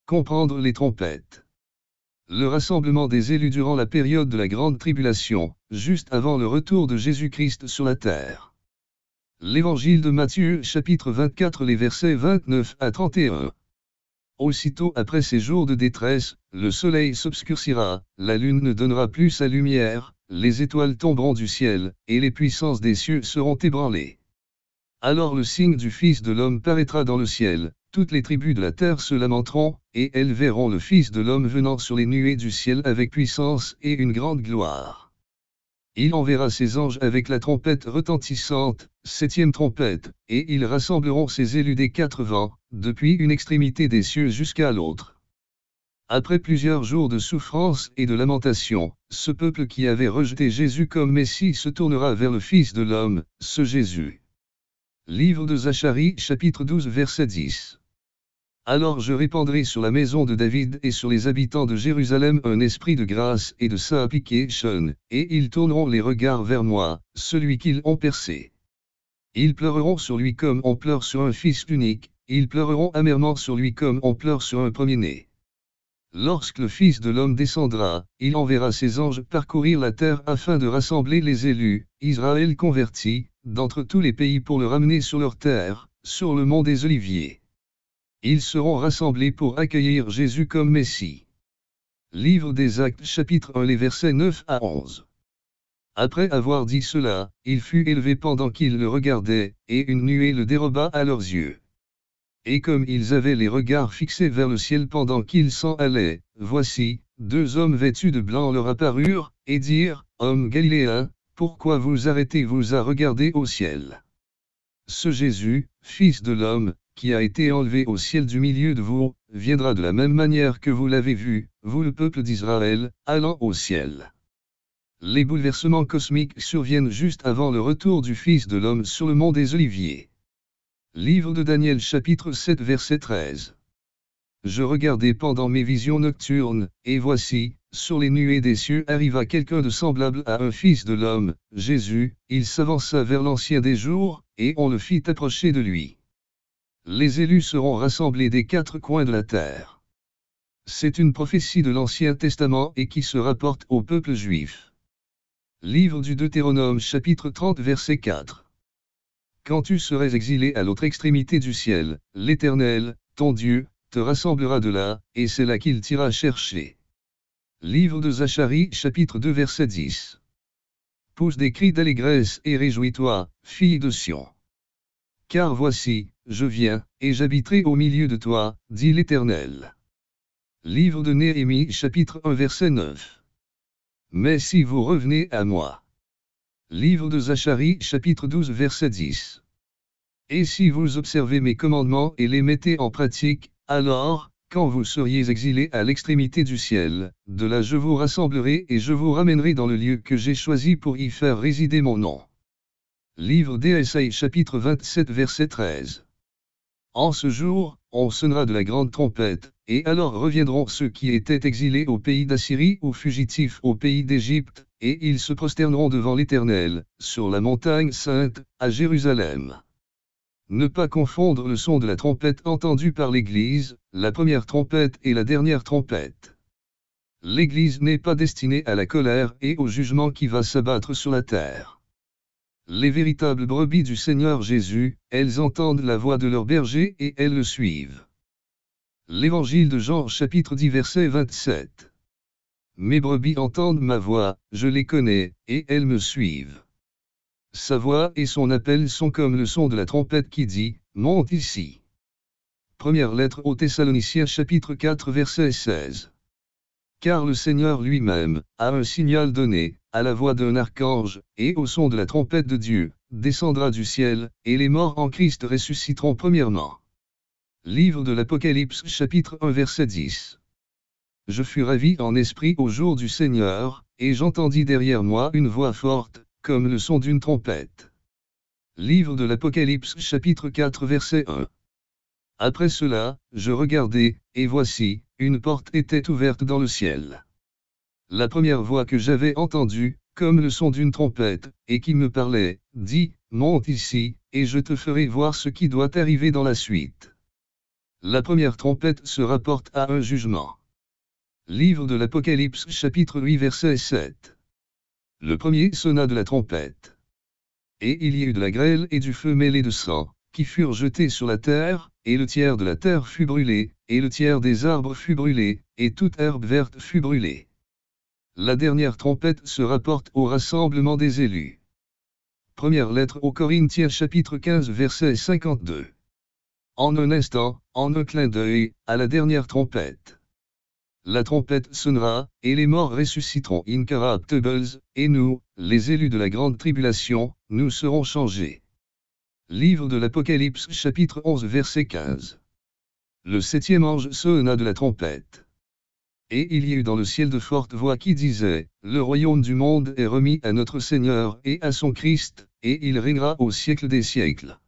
Comprendre les trompettes. Le rassemblement des élus durant la période de la Grande Tribulation, juste avant le retour de Jésus-Christ sur la terre. L'Évangile de Matthieu, chapitre 24, les versets 29 à 31. Aussitôt après ces jours de détresse, le soleil s'obscurcira, la lune ne donnera plus sa lumière, les étoiles tomberont du ciel, et les puissances des cieux seront ébranlées. Alors le signe du Fils de l'homme paraîtra dans le ciel, toutes les tribus de la terre se lamenteront, et elles verront le Fils de l'homme venant sur les nuées du ciel avec puissance et une grande gloire. Il enverra ses anges avec la trompette retentissante, 7e trompette, et ils rassembleront ses élus des 4 vents, depuis une extrémité des cieux jusqu'à l'autre. Après plusieurs jours de souffrance et de lamentation, ce peuple qui avait rejeté Jésus comme Messie se tournera vers le Fils de l'homme, ce Jésus. Livre de Zacharie, chapitre 12, verset 10. Alors je répandrai sur la maison de David et sur les habitants de Jérusalem un esprit de grâce et de supplication, et ils tourneront les regards vers moi, celui qu'ils ont percé. Ils pleureront sur lui comme on pleure sur un fils unique, ils pleureront amèrement sur lui comme on pleure sur un premier-né. Lorsque le Fils de l'homme descendra, il enverra ses anges parcourir la terre afin de rassembler les élus, Israël converti, d'entre tous les pays pour le ramener sur leur terre, sur le mont des Oliviers. Ils seront rassemblés pour accueillir Jésus comme Messie. Livre des Actes chapitre 1 les versets 9 à 11. Après avoir dit cela, il fut élevé pendant qu'ils le regardaient, et une nuée le déroba à leurs yeux. Et comme ils avaient les regards fixés vers le ciel pendant qu'ils s'en allaient, voici, 2 hommes vêtus de blanc leur apparurent, et dirent, « Hommes galiléens, pourquoi vous arrêtez-vous à regarder au ciel? Ce Jésus, Fils de l'homme, qui a été enlevé au ciel du milieu de vous, viendra de la même manière que vous l'avez vu, vous le peuple d'Israël, allant au ciel. » Les bouleversements cosmiques surviennent juste avant le retour du Fils de l'homme sur le mont des Oliviers. Livre de Daniel chapitre 7 verset 13. Je regardais pendant mes visions nocturnes, et voici, sur les nuées des cieux arriva quelqu'un de semblable à un Fils de l'homme, Jésus, il s'avança vers l'Ancien des jours, et on le fit approcher de lui. Les élus seront rassemblés des 4 coins de la terre. C'est une prophétie de l'Ancien Testament et qui se rapporte au peuple juif. Livre du Deutéronome chapitre 30 verset 4. Quand tu serais exilé à l'autre extrémité du ciel, l'Éternel, ton Dieu, te rassemblera de là, et c'est là qu'il t'ira chercher. Livre de Zacharie chapitre 2 verset 10. Pousse des cris d'allégresse et réjouis-toi, fille de Sion. Car voici, je viens, et j'habiterai au milieu de toi, dit l'Éternel. Livre de Néhémie chapitre 1 verset 9. Mais si vous revenez à moi. Livre de Zacharie chapitre 12 verset 10. Et si vous observez mes commandements et les mettez en pratique, alors, quand vous seriez exilés à l'extrémité du ciel, de là je vous rassemblerai et je vous ramènerai dans le lieu que j'ai choisi pour y faire résider mon nom. Livre d'Ésaïe chapitre 27 verset 13. En ce jour, on sonnera de la grande trompette, et alors reviendront ceux qui étaient exilés au pays d'Assyrie ou fugitifs au pays d'Égypte, et ils se prosterneront devant l'Éternel, sur la montagne sainte, à Jérusalem. Ne pas confondre le son de la trompette entendu par l'Église, la première trompette et la dernière trompette. L'Église n'est pas destinée à la colère et au jugement qui va s'abattre sur la terre. Les véritables brebis du Seigneur Jésus, elles entendent la voix de leur berger et elles le suivent. L'Évangile de Jean chapitre 10 verset 27. Mes brebis entendent ma voix, je les connais, et elles me suivent. Sa voix et son appel sont comme le son de la trompette qui dit, monte ici. Première lettre aux Thessaloniciens chapitre 4 verset 16. Car le Seigneur lui-même, a un signal donné, à la voix d'un archange, et au son de la trompette de Dieu, descendra du ciel, et les morts en Christ ressusciteront premièrement. Livre de l'Apocalypse chapitre 1 verset 10. Je fus ravi en esprit au jour du Seigneur, et j'entendis derrière moi une voix forte, comme le son d'une trompette. Livre de l'Apocalypse chapitre 4 verset 1. Après cela, je regardai, et voici, une porte était ouverte dans le ciel. La première voix que j'avais entendue, comme le son d'une trompette, et qui me parlait, dit, monte ici, et je te ferai voir ce qui doit arriver dans la suite. La première trompette se rapporte à un jugement. Livre de l'Apocalypse chapitre 8 verset 7. Le premier sonna de la trompette. Et il y eut de la grêle et du feu mêlé de sang, qui furent jetés sur la terre, et le tiers de la terre fut brûlé, et le tiers des arbres fut brûlé, et toute herbe verte fut brûlée. La dernière trompette se rapporte au rassemblement des élus. Première lettre aux Corinthiens chapitre 15 verset 52. En un instant, en un clin d'œil, à la dernière trompette. La trompette sonnera, et les morts ressusciteront incorruptibles, et nous, les élus de la grande tribulation, nous serons changés. Livre de l'Apocalypse chapitre 11 verset 15. Le septième ange sonna de la trompette. Et il y eut dans le ciel de fortes voix qui disaient, le royaume du monde est remis à notre Seigneur et à son Christ, et il régnera au siècle des siècles.